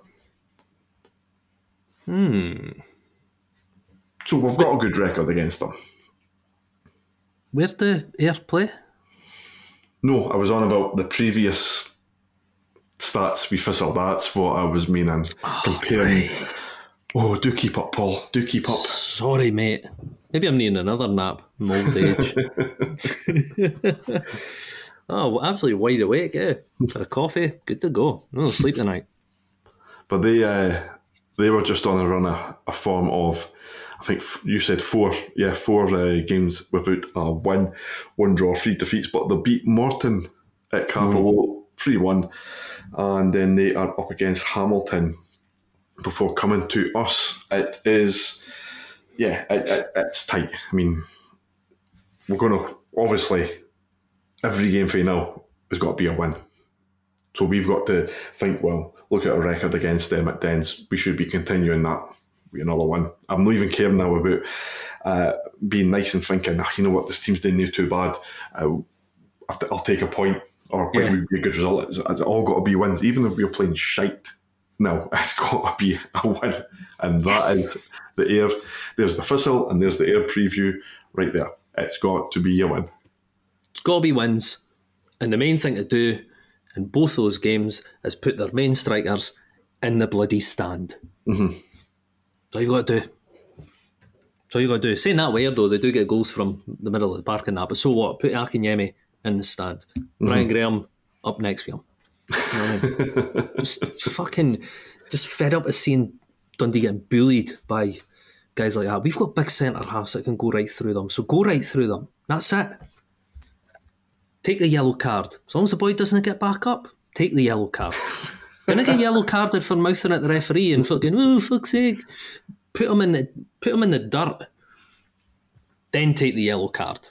So we've got a good record against them. Where do Ayr play? No, I was on about the previous stats we fizzled. That's what I was meaning. Comparing. Right. Oh, do keep up, Paul. Do keep up. Sorry, mate. Maybe I'm needing another nap. I'm old age. Oh, absolutely wide awake, eh? For a coffee, good to go. No sleep tonight. But they were just on a run, a form of, I think you said 4 games without a win, 1 draw, 3 defeats. But they beat Morton at Carpolo 3-1, and then they are up against Hamilton before coming to us. It is, it's tight. I mean, we're going to, obviously, every game for you now has got to be a win. So we've got to think, well, look at our record against them at Dens. We should be continuing that with another win. I'm not even caring now about being nice and thinking, you know what, this team's doing too bad. I'll take a point, or it would be a good result. It's all got to be wins. Even if we're playing shite, no, it's got to be a win. And that is the Ayr. There's the Fizzle and there's the Ayr preview right there. It's got to be a win. It's got to be wins. And the main thing to do in both those games is put their main strikers in the bloody stand. That's all you've got to do. That's all you've got to do. Saying that weird though, they do get goals from the middle of the park and that, but so what? Put Akinyemi in the stand. Brian Graham up next with him. You know what I mean? Just fed up of seeing Dundee getting bullied by guys like that. We've got big centre halves that can go right through them, so go right through them. That's it. Take the yellow card. As long as the boy doesn't get back up, take the yellow card. Gonna get yellow carded for mouthing at the referee and fucking, oh fuck's sake, put him in the dirt. Then take the yellow card.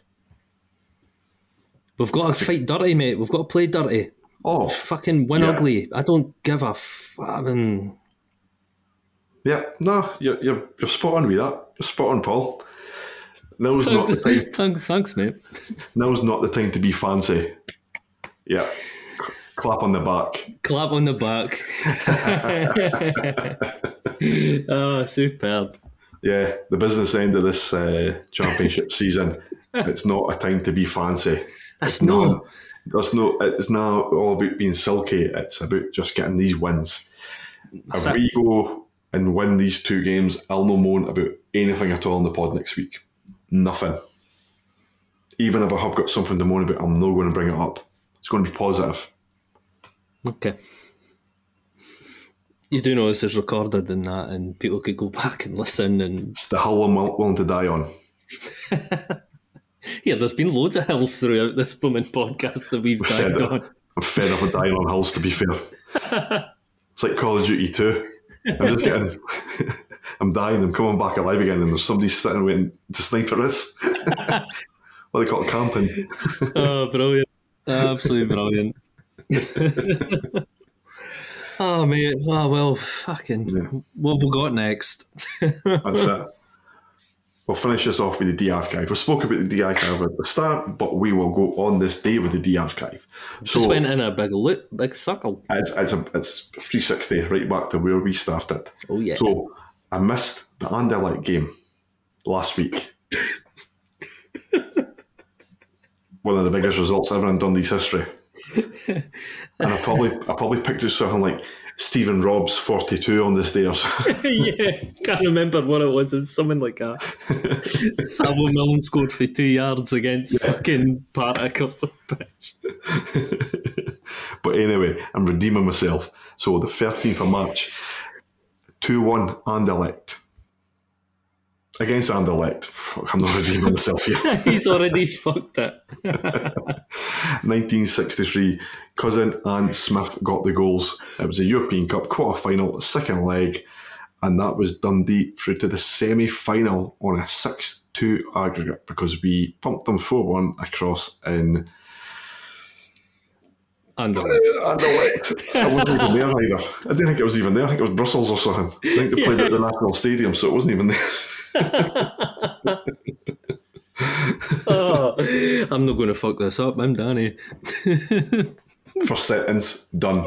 We've got to fight dirty, mate. We've got to play dirty. Oh, fucking win ugly. I don't give a fucking. Yeah, no, you're spot on with that. You're spot on, Paul. Now's not the time. Thanks, mate. Now's not the time to be fancy. Yeah, clap on the back. Clap on the back. Oh, superb. Yeah, the business end of this championship season. It's not a time to be fancy. It's not all about being silky. It's about just getting these wins. If we go and win these 2 games, I'll no moan about anything at all in the pod next week. Nothing. Even if I have got something to moan about, I'm not going to bring it up. It's going to be positive. Okay. You do know this is recorded and that, and people could go back and listen. And it's the hill I'm willing to die on. Yeah, there's been loads of hills throughout this blooming podcast that we've died on. I'm fed up with dying on hills, to be fair. It's like Call of Duty 2. I'm dying, I'm coming back alive again, and there's somebody sitting waiting to sniper us. What they call it, camping. Oh, brilliant. Absolutely brilliant. Oh, mate. Oh, well, fucking. Yeah. What have we got next? That's it. we'll finish this off with the D archive. We spoke about the D archive at the start, but we will go on this day with the D archive. Just went in a big loop, big circle. It's 360 right back to where we started. Oh yeah. So I missed the Anderlecht game last week. One of the biggest results ever in Dundee's history. And I probably picked out something like Stephen Robb's 42 on this day or something. Yeah, can't remember what it was. It was something like that. Savo Milne scored for 2 yards against fucking Partick or something. But anyway, I'm redeeming myself. So the 13th of March, 2-1 Anderlecht. Against Anderlecht. I'm not redeeming myself here. He's already fucked it. 1963, Cousin and Smith got the goals. It was a European Cup quarter-final, second leg, and that was Dundee through to the semi-final on a 6-2 aggregate because we pumped them 4-1 across in Anderlecht. I wasn't even there either. I didn't think it was even there. I think it was Brussels or something. I think they played at the National Stadium, so it wasn't even there. Oh, I'm not going to fuck this up. I'm Danny. First sentence, done.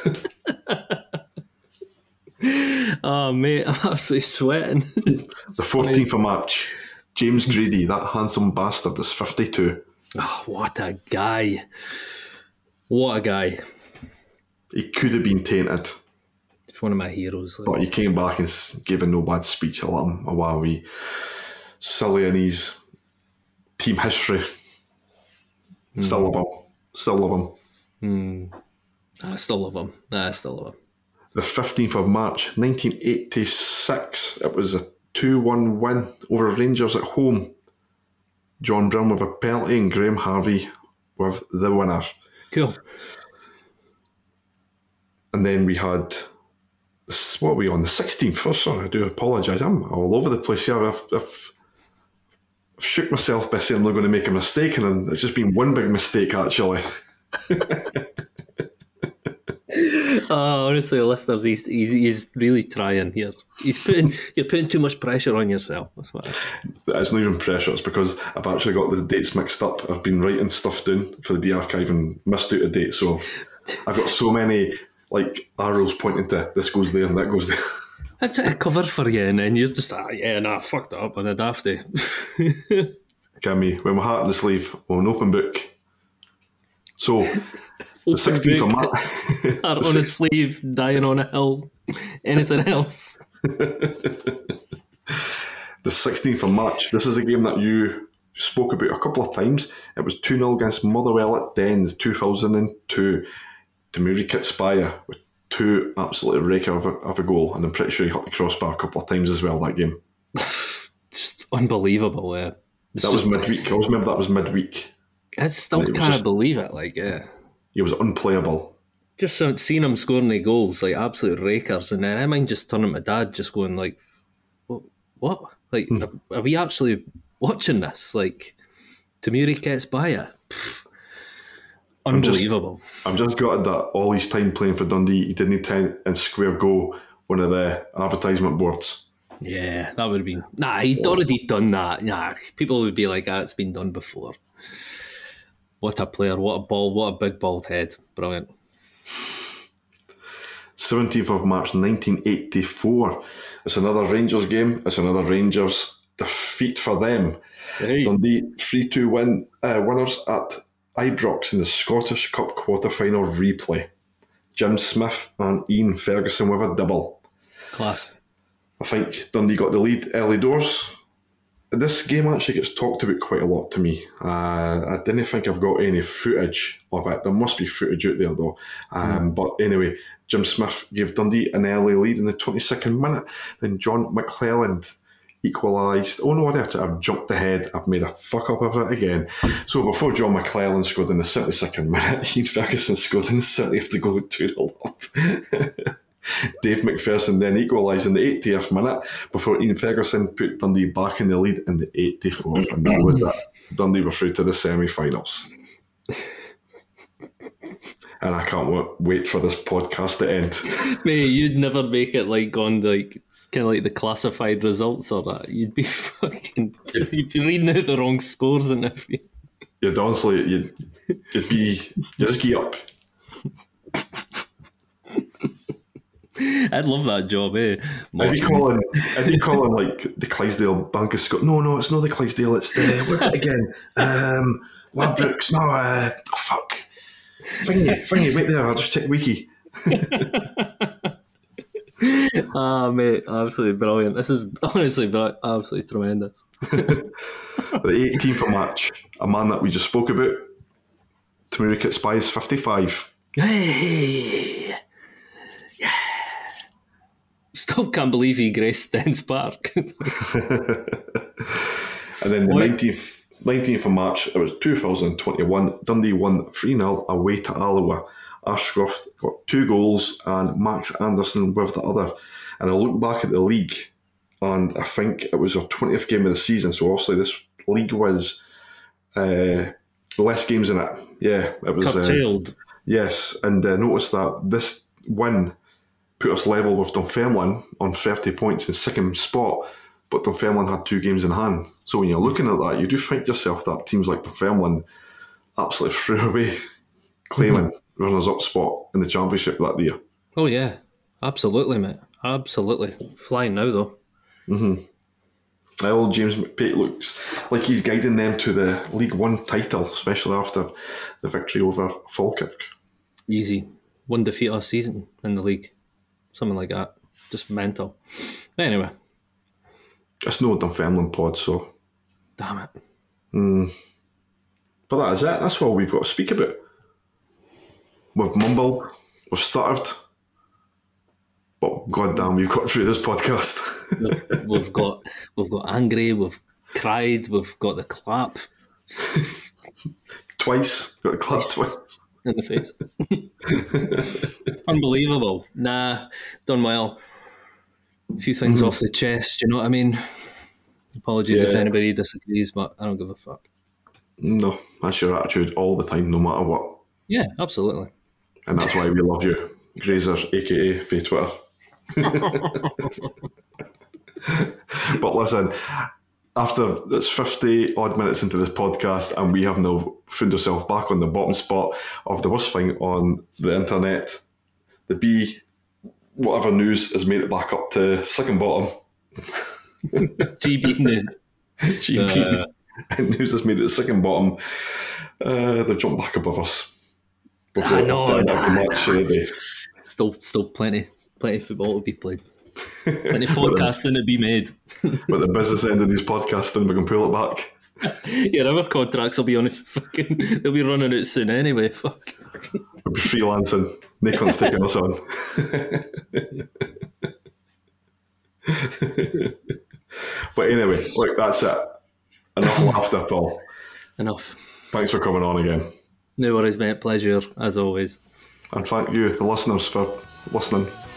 Oh, mate, I'm absolutely sweating. The 14th of March, James Grady, that handsome bastard, is 52. Oh, what a guy. What a guy. He could have been tainted. He's one of my heroes. But he came back and gave a no bad speech. I let him a while wee silly in his team history. Still love him. Still love him. I still love him. The 15th of March, 1986. It was a 2-1 win over Rangers at home. John Brown with a penalty and Graham Harvey with the winner. Cool. And then we had, what are we on, the 16th? Oh, sorry, I do apologise. I'm all over the place here. I've shook myself by saying I'm not going to make a mistake, and it's just been one big mistake, actually. Honestly, listeners, he's really trying here. You're putting too much pressure on yourself. That's what. It's not even pressure. It's because I've actually got the dates mixed up. I've been writing stuff down for the D archive and missed out a date. So I've got so many like arrows pointing to this goes there and that goes there. I try to cover for you, and then you're just fucked it up on a dafty. Me with my heart in the sleeve, on an open book. So the 16th of March. Heart on a sleeve, dying on a hill. Anything else? The 16th of March. This is a game that you spoke about a couple of times. It was 2-0 against Motherwell at Dens, 2002. Tamuri Kitspaya with two absolutely raker of a goal, and I'm pretty sure he hit the crossbar a couple of times as well that game. Just unbelievable. That was midweek. I always remember that was midweek. I still can't believe it. He was unplayable. Just seeing him scoring the goals, like absolute rakers, and then I mind just turning to Dad, just going like, "What? Like, are we actually watching this? Like, Tamuri Kitspaya, unbelievable." I'm just gutted that all his time playing for Dundee, he didn't turn and square go one of the advertisement boards. Yeah, that would have been... Nah, he'd already done that. Nah, people would be like, it's been done before. What a player, what a ball, what a big bald head. Brilliant. 17th of March 1984. It's another Rangers game. It's another Rangers defeat for them. Hey. Dundee 3-2 winners at Ibrox in the Scottish Cup quarter-final replay. Jim Smith and Ian Ferguson with a double. Class. I think Dundee got the lead early doors. This game actually gets talked about quite a lot to me. I didn't think I've got any footage of it. There must be footage out there though. But anyway, Jim Smith gave Dundee an early lead in the 22nd minute. Then John McClelland equalised. Oh no, I've jumped ahead. I've made a fuck up of it again. So before John McClelland scored in the 72nd minute, Ian Ferguson scored in the 70th to go 2-0 up. Dave McPherson then equalised in the 80th minute before Ian Ferguson put Dundee back in the lead in the 84th, and that was that. Dundee were through to the semi-finals. and I can't wait for this podcast to end. Mate, you'd never make it like on like kind of like the classified results or that. You'd be you'd be reading out the wrong scores and everything. You'd honestly, you just get up. I'd love that job, eh? I'd be calling like the Clydesdale Bank of Scotland. No, it's not the Clydesdale. It's the what's it again? Ladbrokes. No, fuck. Thingy, wait there. I'll just check wiki. Mate, absolutely brilliant. This is honestly absolutely tremendous. The 18th of March, a man that we just spoke about, Tamarika Spies 55. Hey, yeah. Still can't believe he graced Dens Park. And then the 19th of March, it was 2021. Dundee won 3-0 away to Alloa. Ashcroft got 2 goals and Max Anderson with the other. And I look back at the league, and I think it was our 20th game of the season. So obviously this league was less games in it. Yeah, it was curtailed. Yes, and notice that this win put us level with Dunfermline on 30 points in second spot, but Dunfermline had 2 games in hand. So when you're looking at that, you do think to yourself that teams like Dunfermline absolutely threw away claiming runners-up spot in the Championship that year. Oh yeah, absolutely, mate. Absolutely. Flying now, though. Old James McPake looks like he's guiding them to the League One title, especially after the victory over Falkirk. Easy. 1 defeat last season in the league. Something like that. Just mental. Anyway. It's no Dunfermline pod, so... Damn it. But that is it. That's all we've got to speak about. We've mumbled, we've stuttered, but goddamn, we've got through this podcast. we've got angry, we've cried, we've got the clap. Twice. Got the clap twice. In the face. Unbelievable. Nah, done well. A few things off the chest, you know what I mean? Apologies if anybody disagrees, but I don't give a fuck. No, that's your attitude all the time, no matter what. Yeah, absolutely. And that's why we love you. Grazer, a.k.a. Faye Twitter. But listen, after it's 50 odd minutes into this podcast and we have now found ourselves back on the bottom spot of the worst thing on the internet, the B, whatever news, has made it back up to second bottom. G beating it. G beating and news has made it to second bottom. They've jumped back above us. Before Still plenty football to be played. Plenty podcasting to be made. But the business end of these podcasting, we can pull it back. Yeah, our contracts will be on they'll be running out soon anyway. Fuck. We'll be freelancing. Nikon's taking us on. But anyway, look, that's it. Enough laughter, Paul. Enough. Thanks for coming on again. No worries, mate. Pleasure, as always. And thank you, the listeners, for listening.